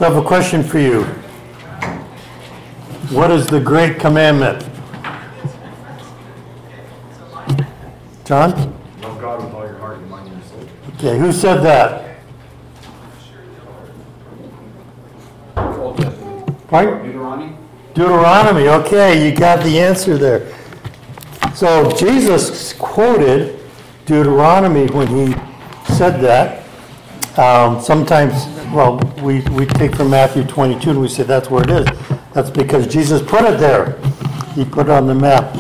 So I have a question for you. What is the great commandment? John? Love God with all your heart, your mind, and your soul. Okay, who said that? Old Testament. Pardon? Deuteronomy. Deuteronomy. Okay, you got the answer there. So Jesus quoted Deuteronomy when he said that. Sometimes, well, we take from Matthew 22 and we say that's where it is. That's because Jesus put it there. He put it on the map.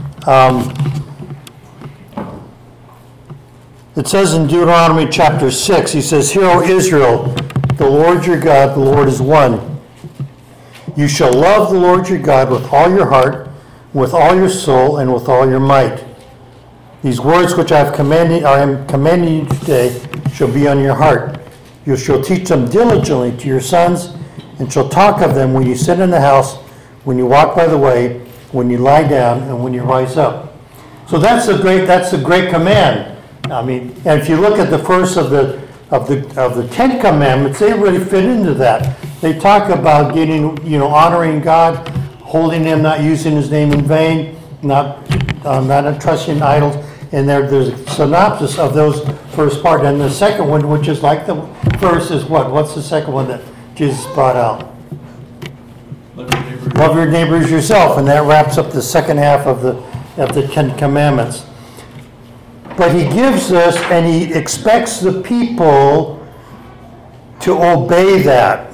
It says in Deuteronomy chapter 6, he says, "Hear, O Israel, the Lord your God, the Lord is one. You shall love the Lord your God with all your heart, with all your soul, and with all your might. These words which I am commanding you today shall be on your heart. You shall teach them diligently to your sons, and shall talk of them when you sit in the house, when you walk by the way, when you lie down, and when you rise up." So that's the great command. I mean, and if you look at the first of the 10 commandments, they really fit into that. They talk about getting, honoring God, holding Him, not using His name in vain, not trusting in idols. And there's a synopsis of those first part. And the second one, which is like the first, is what? What's the second one that Jesus brought out? Love your neighbor as yourself. And that wraps up the second half of the 10 commandments. But he gives us, and he expects the people to obey that.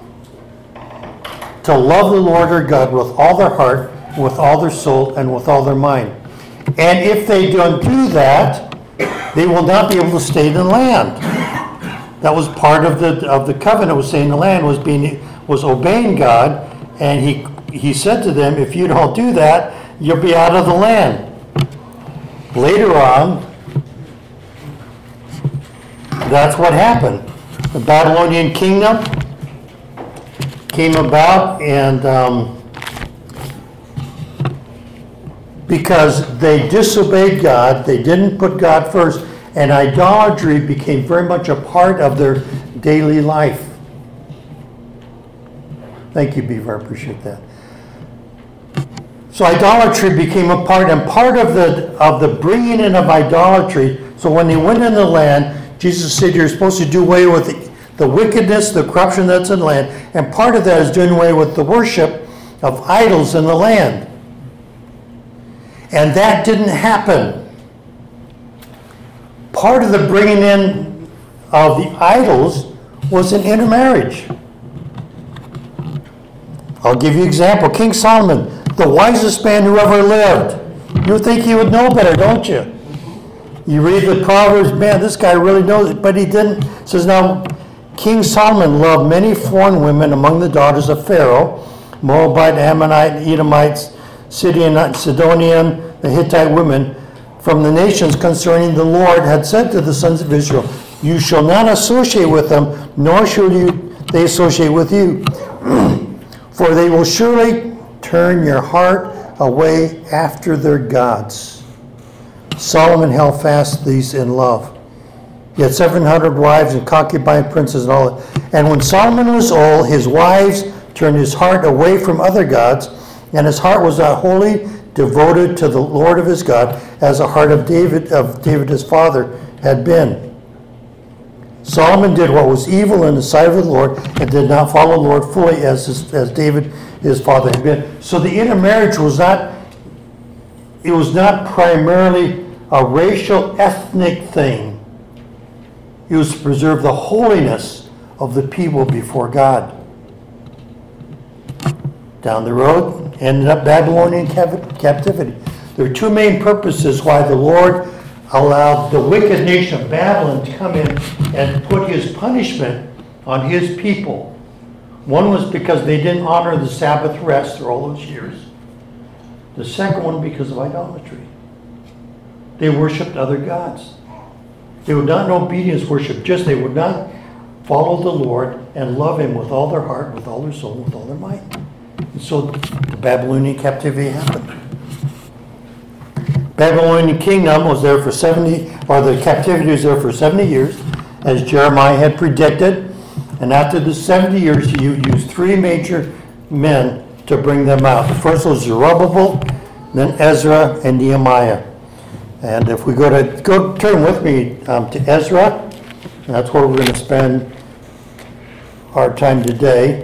To love the Lord their God with all their heart, with all their soul, and with all their mind. And if they don't do that, they will not be able to stay in the land. That was part of the covenant, was staying in the land, was obeying God. And he said to them, if you don't do that, you'll be out of the land. Later on, that's what happened. The Babylonian kingdom came about, and because they disobeyed God, they didn't put God first, and idolatry became very much a part of their daily life. Thank you, Beaver. I appreciate that. So idolatry became a part, and part of the bringing in of idolatry. So when they went in the land, Jesus said you're supposed to do away with the wickedness, the corruption that's in the land, and part of that is doing away with the worship of idols in the land. And that didn't happen. Part of the bringing in of the idols was an intermarriage. I'll give you an example. King Solomon, the wisest man who ever lived. You think he would know better, don't you? You read the Proverbs, man, this guy really knows it, but he didn't. It says, now, King Solomon loved many foreign women among the daughters of Pharaoh, Moabite, Ammonite, Edomites, Sidonian, the Hittite women, from the nations concerning the Lord had said to the sons of Israel, you shall not associate with them, nor shall they associate with you. For they will surely turn your heart away after their gods. Solomon held fast these in love. He had 700 wives and concubine princes and all that. And when Solomon was old, his wives turned his heart away from other gods, and his heart was not wholly devoted to the Lord of his God, as the heart of David his father had been. Solomon did what was evil in the sight of the Lord, and did not follow the Lord fully as David his father had been. So the intermarriage was not primarily a racial, ethnic thing. It was to preserve the holiness of the people before God. Down the road, ended up Babylonian captivity. There are two main purposes why the Lord allowed the wicked nation of Babylon to come in and put his punishment on his people. One was because they didn't honor the Sabbath rest for all those years. The second one because of idolatry. They worshipped other gods. They would not in obedience worship, just they would not follow the Lord and love him with all their heart, with all their soul, with all their might. And so the Babylonian captivity happened. Babylonian kingdom was there for 70, or the captivity was there for 70 years, as Jeremiah had predicted. And after the 70 years, he used three major men to bring them out. The first was Zerubbabel, then Ezra, and Nehemiah. And if we turn with me to Ezra, that's where we're going to spend our time today.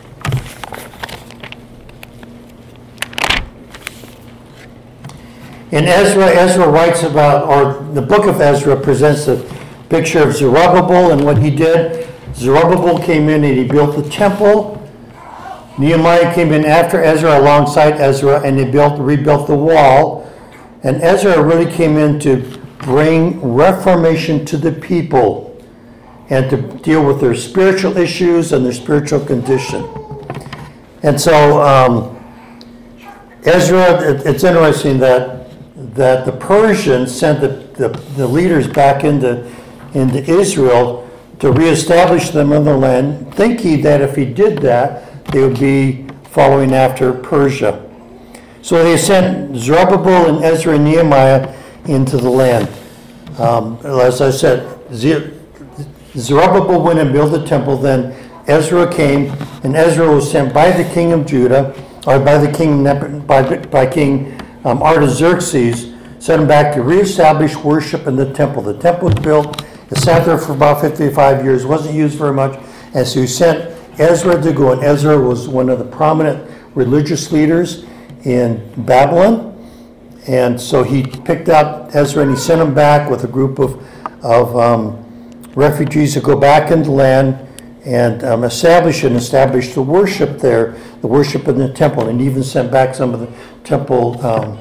In Ezra writes about, or the book of Ezra presents a picture of Zerubbabel and what he did. Zerubbabel came in and he built the temple. Nehemiah came in after Ezra, alongside Ezra, and they rebuilt the wall. And Ezra really came in to bring reformation to the people and to deal with their spiritual issues and their spiritual condition. And so Ezra, it's interesting that the Persians sent the leaders back into Israel to reestablish them in the land, thinking that if he did that, they would be following after Persia. So they sent Zerubbabel and Ezra and Nehemiah into the land. As I said, Zerubbabel went and built the temple, then Ezra came, and Ezra was sent by the king of Judah, or by King Artaxerxes, sent him back to reestablish worship in the temple. The temple was built, it sat there for about 55 years, wasn't used very much, and so he sent Ezra to go, and Ezra was one of the prominent religious leaders in Babylon, and so he picked out Ezra and he sent him back with a group of refugees to go back into the land and establish the worship there, the worship in the temple, and even sent back some of the temple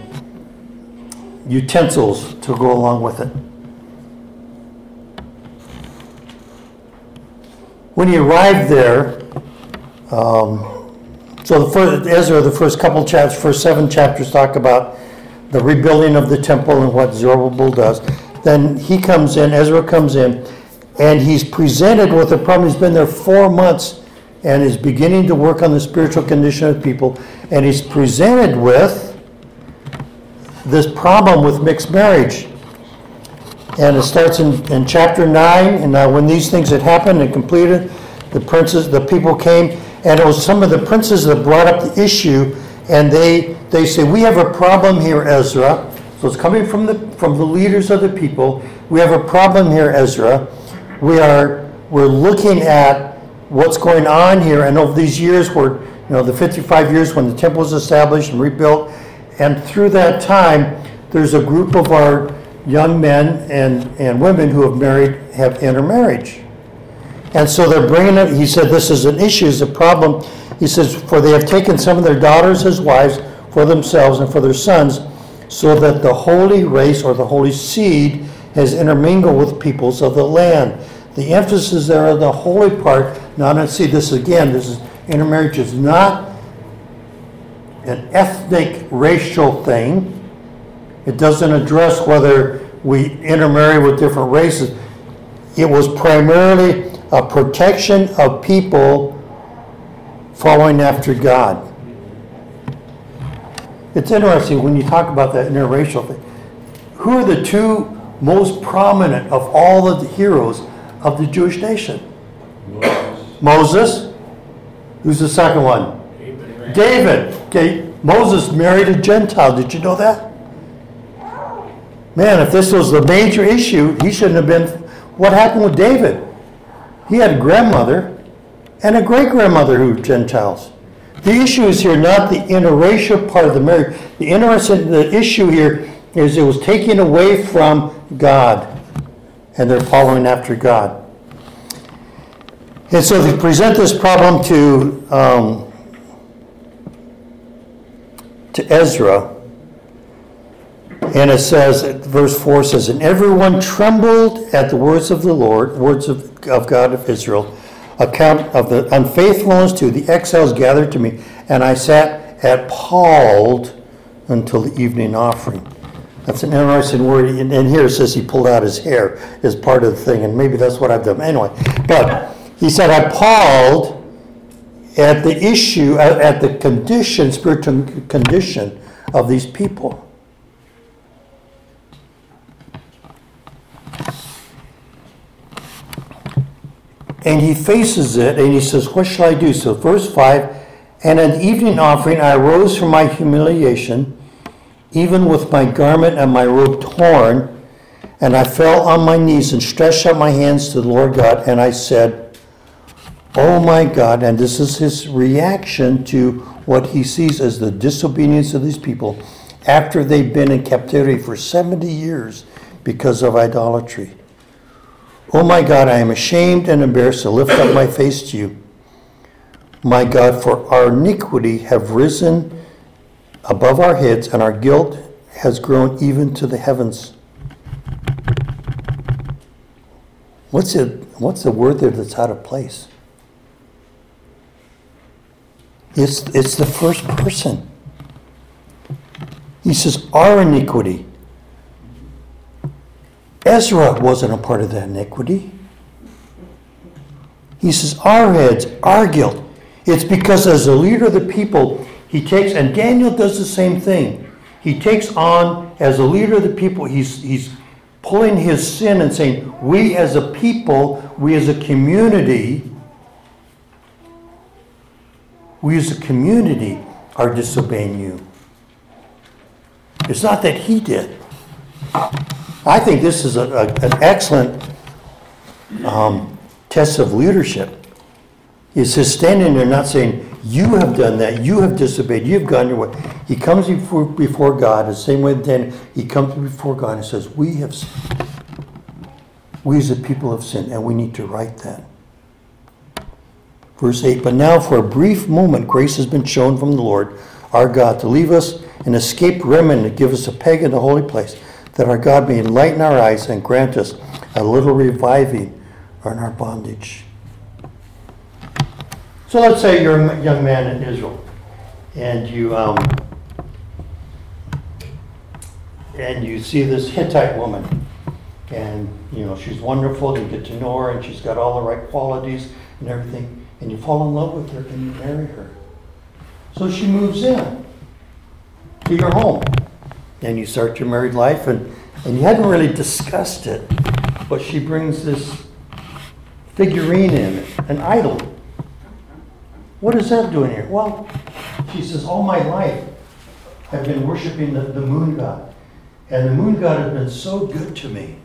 utensils to go along with it. When he arrived there, the first couple chapters, first 7 chapters talk about the rebuilding of the temple and what Zerubbabel does. Then Ezra comes in, and he's presented with a problem. He's been there 4 months and is beginning to work on the spiritual condition of people, and he's presented with this problem with mixed marriage. And it starts in chapter 9, and now when these things had happened and completed, the people came, and it was some of the princes that brought up the issue, and they say, we have a problem here, Ezra. So it's coming from the leaders of the people. We have a problem here, Ezra. We're looking at what's going on here, and over these years, the 55 years when the temple was established and rebuilt, and through that time, there's a group of our young men and women who have intermarriage. And so they're bringing it, he said, this is an issue, it's a problem. He says, for they have taken some of their daughters as wives for themselves and for their sons, so that the holy race or the holy seed has intermingled with peoples of the land. The emphasis there on the holy part. Now, let's see this again. Intermarriage is not an ethnic, racial thing. It doesn't address whether we intermarry with different races. It was primarily a protection of people following after God. It's interesting when you talk about that interracial thing. Who are the two most prominent of all of the heroes of the Jewish nation? Moses. Who's the second one? David. Okay, Moses married a Gentile. Did you know that? Man, if this was the major issue, he shouldn't have been. What happened with David? He had a grandmother and a great-grandmother who were Gentiles. The issue is here not the interracial part of the marriage. The issue here is it was taken away from God, and they're following after God. And so they present this problem to Ezra, and it says, verse 4 says, and everyone trembled at the words of the Lord, words of God of Israel, account of the unfaithfulness to the exiles gathered to me, and I sat appalled until the evening offering. That's an interesting word, and here it says he pulled out his hair as part of the thing, and maybe that's what I've done. Anyway, but he said, appalled at the issue, at the condition, spiritual condition of these people. And he faces it and he says, what shall I do? So verse 5, and at evening offering I arose from my humiliation, even with my garment and my robe torn, and I fell on my knees and stretched out my hands to the Lord God, and I said, oh my God, and this is his reaction to what he sees as the disobedience of these people after they've been in captivity for 70 years because of idolatry. Oh my God, I am ashamed and embarrassed to lift up my face to you. My God, for our iniquity have risen above our heads, and our guilt has grown even to the heavens. What's the word there that's out of place? It's the first person. He says, our iniquity. Ezra wasn't a part of that iniquity. He says, our heads, our guilt. It's because as a leader of the people, he takes, and Daniel does the same thing. He takes on, as a leader of the people, he's pulling his sin and saying, we as a people, we as a community are disobeying you. It's not that he did. I think this is an excellent test of leadership. Is his standing there not saying, you have done that, you have disobeyed, you've gone your way. He comes before God the same way then he comes before God and says, we have sinned. We as a people have sinned, and we need to right that. Verse 8, but now for a brief moment grace has been shown from the Lord our God to leave us an escaped remnant to give us a peg in the holy place, that our God may enlighten our eyes and grant us a little reviving on our bondage. So let's say you're a young man in Israel, and you see this Hittite woman, and she's wonderful. You get to know her, and she's got all the right qualities and everything, and you fall in love with her and you marry her. So she moves in to your home, and you start your married life, and you hadn't really discussed it, but she brings this figurine in, an idol. What is that doing here? Well, she says, all my life I've been worshiping the moon god. And the moon god has been so good to me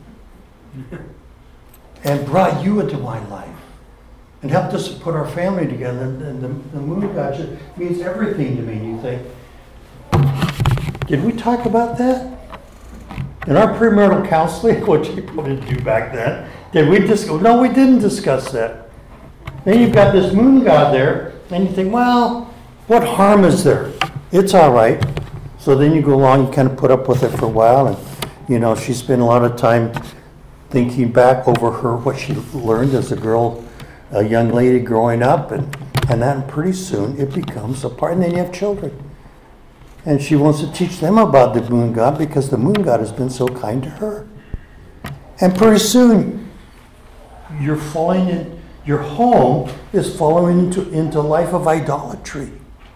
and brought you into my life and helped us to put our family together. And the moon god just means everything to me. And you think, did we talk about that? In our premarital counseling, which people didn't do back then, did we discuss? No, we didn't discuss that. Then you've got this moon god there, and you think, well, what harm is there? It's all right. So then you go along, you kind of put up with it for a while, and she spent a lot of time thinking back over what she learned as a young lady growing up, and then pretty soon it becomes a part, and then you have children. And she wants to teach them about the moon god because the moon god has been so kind to her. And pretty soon you're falling in. Your home is falling into a life of idolatry.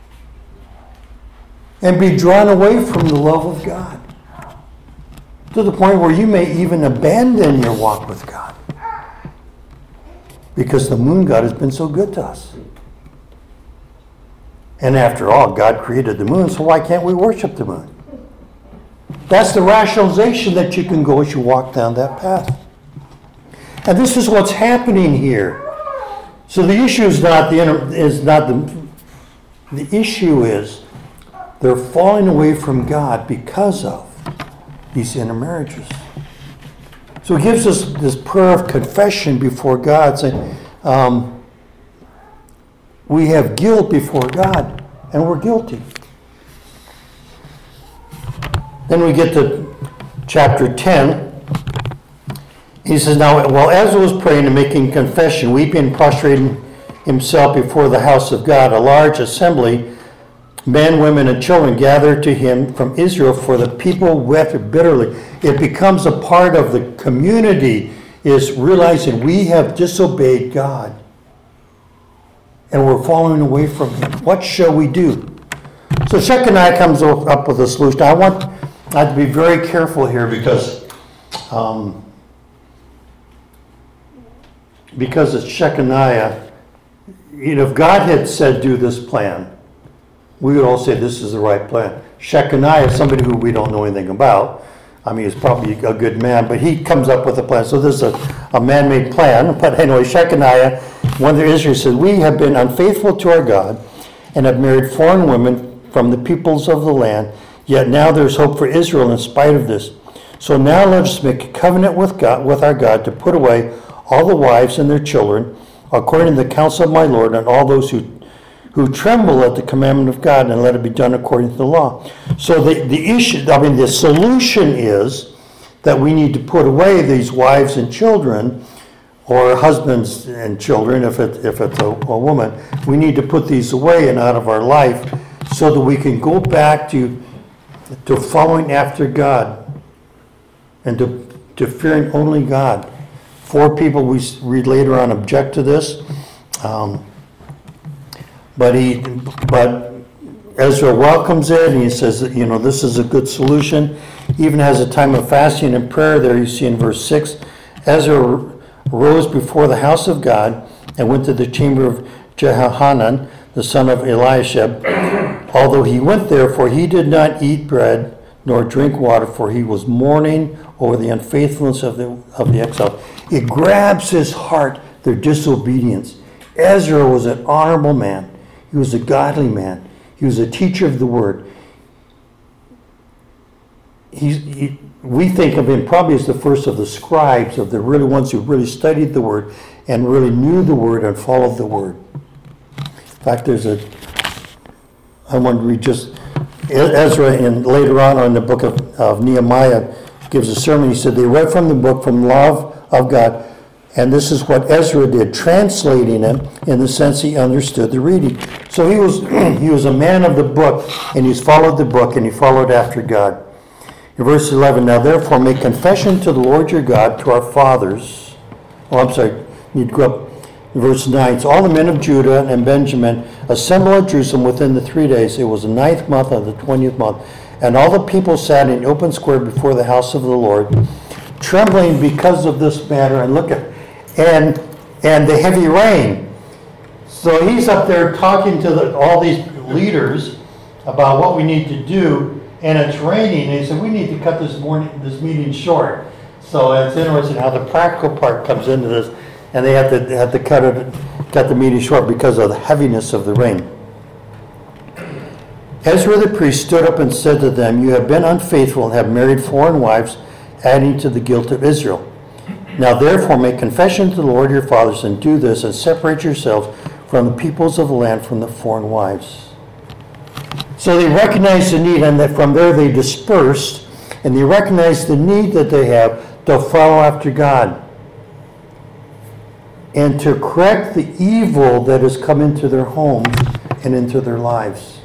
And be drawn away from the love of God. To the point where you may even abandon your walk with God. Because the moon god has been so good to us. And after all, God created the moon, so why can't we worship the moon? That's the rationalization that you can go as you walk down that path. And this is what's happening here. So the issue is not the issue is they're falling away from God because of these intermarriages. So it gives us this prayer of confession before God, saying we have guilt before God, and we're guilty. Then we get to chapter 10. He says, now, while Ezra was praying and making confession, weeping and prostrating himself before the house of God, a large assembly, men, women, and children, gathered to him from Israel, for the people wept bitterly. It becomes a part of the community, is realizing we have disobeyed God. And we're falling away from him. What shall we do? So Shechaniah comes up with a solution. I have to be very careful here because because it's Shechaniah, if God had said do this plan, we would all say this is the right plan. Shechaniah is somebody who we don't know anything about. I mean, he's probably a good man, but he comes up with a plan. So this is a man-made plan. But anyway, Shechaniah, one of the Israelites, said, we have been unfaithful to our God and have married foreign women from the peoples of the land. Yet now there's hope for Israel in spite of this. So now let us make a covenant with God, with our God, to put away all the wives and their children, according to the counsel of my Lord, and all those who tremble at the commandment of God, and let it be done according to the law. So the solution is that we need to put away these wives and children, or husbands and children, if it's a woman. We need to put these away and out of our life so that we can go back to following after God and to fearing only God. 4 people we read later on object to this. But Ezra welcomes it, and he says that, this is a good solution. He even has a time of fasting and prayer there. You see in verse 6, Ezra rose before the house of God and went to the chamber of Jehohanan, the son of Eliashib. Although he went there, for he did not eat bread nor drink water, for he was mourning over the unfaithfulness of the exile. It grabs his heart, their disobedience. Ezra was an honorable man. He was a godly man. He was a teacher of the word. We think of him probably as the first of the scribes, of the really ones who really studied the word and really knew the word and followed the word. In fact, I want to read just Ezra, and later on in the book of Nehemiah, gives a sermon. He said they read from the book from love of God. And this is what Ezra did, translating it in the sense he understood the reading. So he was a man of the book, and he's followed the book, and he followed after God. In verse 11, now therefore make confession to the Lord your God, to our fathers. You'd go up in verse 9. So all the men of Judah and Benjamin assembled at Jerusalem within the 3 days. It was the 9th month of the 20th month. And all the people sat in open square before the house of the Lord, trembling because of this matter. And look at and the heavy rain. So he's up there talking to all these leaders about what we need to do, and it's raining. And he said, we need to cut this meeting short. So it's interesting how the practical part comes into this, and they have to cut the meeting short because of the heaviness of the rain. Ezra the priest stood up and said to them, you have been unfaithful and have married foreign wives, adding to the guilt of Israel. Now therefore make confession to the Lord your fathers, and do this, and separate yourselves from the peoples of the land, from the foreign wives. So they recognized the need, and that from there they dispersed, and they recognized the need that they have to follow after God and to correct the evil that has come into their homes and into their lives,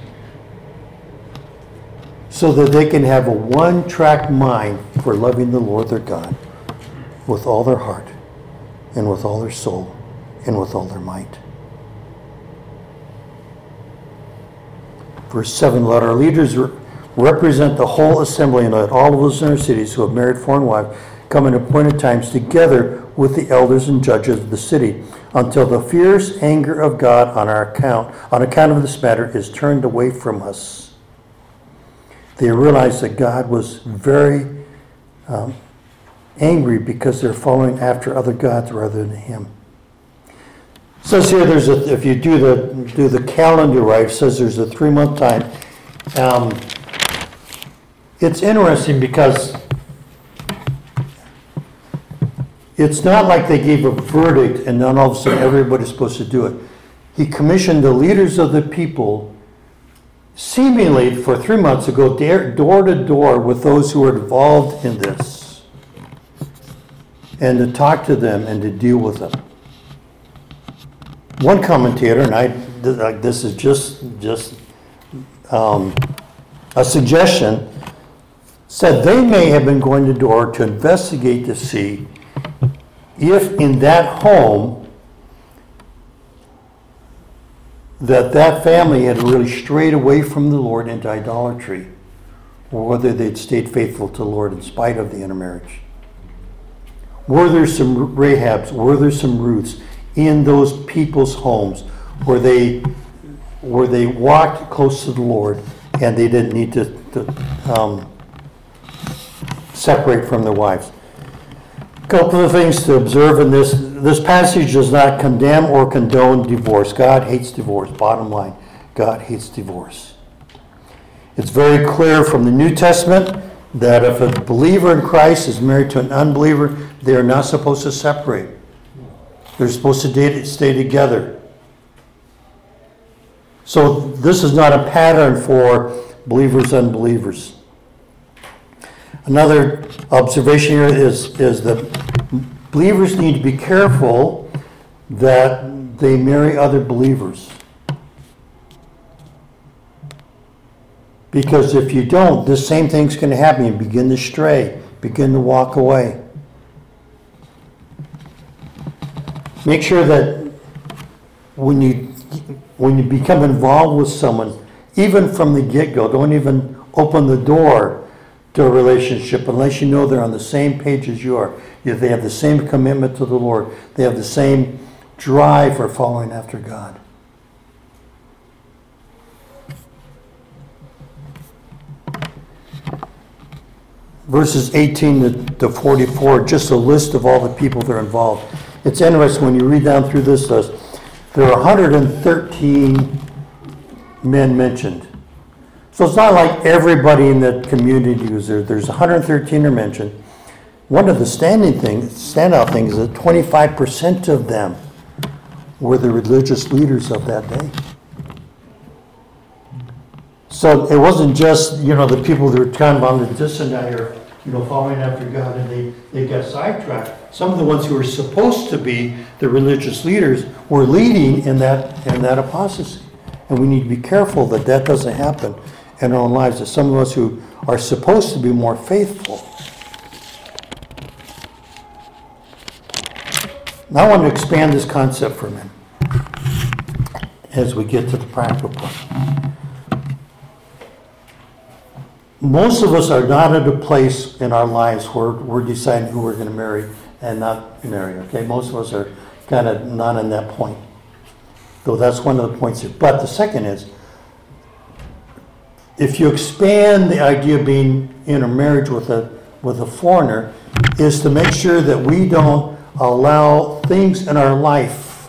so that they can have a one-track mind for loving the Lord their God with all their heart, and with all their soul, and with all their might. Verse 7, let our leaders represent the whole assembly, and let all of us in our cities who have married foreign wives come in appointed times together with the elders and judges of the city, until the fierce anger of God on account of this matter is turned away from us. They realized that God was very angry because they're following after other gods rather than him. It says here, if you do the calendar right, it says there's a 3-month time. It's interesting because it's not like they gave a verdict and then all of a sudden everybody's supposed to do it. He commissioned the leaders of the people seemingly for 3 months to go door to door with those who are involved in this, and to talk to them and to deal with them. One commentator, and this is just a suggestion, said they may have been going to door to investigate to see if in that home that family had really strayed away from the Lord into idolatry, or whether they'd stayed faithful to the Lord in spite of the intermarriage. Were there some Rahabs? Were there some Ruths in those people's homes where they walked close to the Lord and they didn't need to separate from their wives? A couple of things to observe in this. This passage does not condemn or condone divorce. God hates divorce. Bottom line, God hates divorce. It's very clear from the New Testament that if a believer in Christ is married to an unbeliever, they are not supposed to separate. They're supposed to stay together. So this is not a pattern for believers and unbelievers. Another observation here is that believers need to be careful that they marry other believers. Because if you don't, the same thing's going to happen. You begin to stray, begin to walk away. Make sure that when you become involved with someone, even from the get-go, don't even open the door to a relationship unless you know they're on the same page as you are. If they have the same commitment to the Lord, they have the same drive for following after God. Verses 18 to 44, just a list of all the people that are involved. It's interesting when you read down through this list, there are 113 men mentioned. So it's not like everybody in the community was there. There's 113 are mentioned. One of the standout things is that 25% of them were the religious leaders of that day. So it wasn't just, the people that were kind of on the distant here, following after God, and they got sidetracked. Some of the ones who were supposed to be the religious leaders were leading in that apostasy. And we need to be careful that that doesn't happen in our own lives, that some of us who are supposed to be more faithful. Now I want to expand this concept for a minute as we get to the practical part. Most of us are not at a place in our lives where we're deciding who we're going to marry and not marry, okay? Most of us are kind of not in that point. Though that's one of the points here. But the second is, if you expand the idea of being in a marriage with a foreigner, is to make sure that we don't allow things in our life.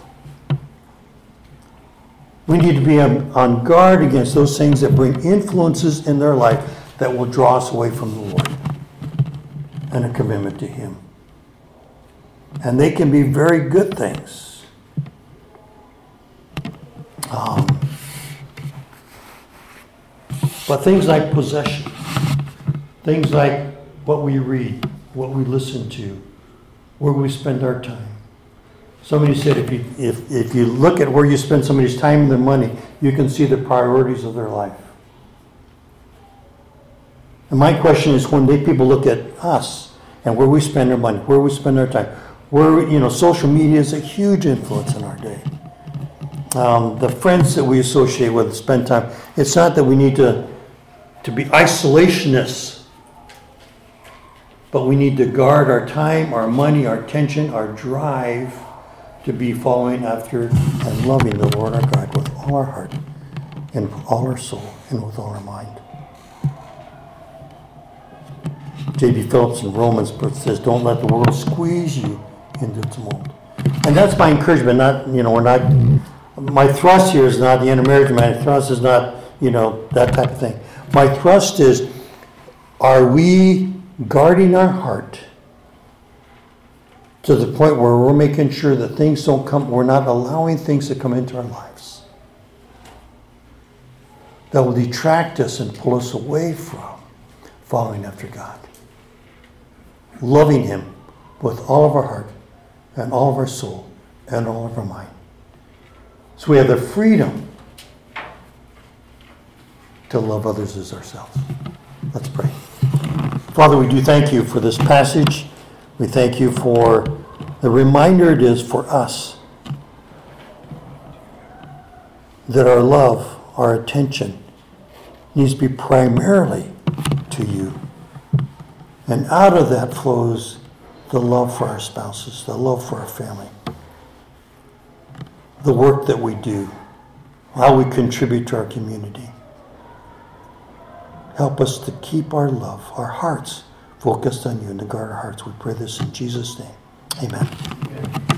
We need to be on guard against those things that bring influences in their life that will draw us away from the Lord and a commitment to Him. And they can be very good things. But things like possession, things like what we read, what we listen to, where we spend our time. Somebody said if you look at where you spend somebody's time and their money, you can see the priorities of their life. And my question is, when people look at us and where we spend our money, where we spend our time, social media is a huge influence in our day. The friends that we associate with, spend time. It's not that we need to be isolationists, but we need to guard our time, our money, our attention, our drive to be following after and loving the Lord our God with all our heart and with all our soul and with all our mind. J.B. Phillips in Romans says, don't let the world squeeze you into its mold. And that's my encouragement. My thrust here is not the intermarriage. My thrust is not, that type of thing. My thrust is, are we guarding our heart to the point where we're making sure that things don't come, we're not allowing things to come into our lives that will detract us and pull us away from following after God. Loving Him with all of our heart and all of our soul and all of our mind. So we have the freedom to love others as ourselves. Let's pray. Father, we do thank You for this passage. We thank You for the reminder it is for us that our love, our attention needs to be primarily to You. And out of that flows the love for our spouses, the love for our family, the work that we do, how we contribute to our community. Help us to keep our love, our hearts focused on you, and to guard our hearts. We pray this in Jesus' name. Amen.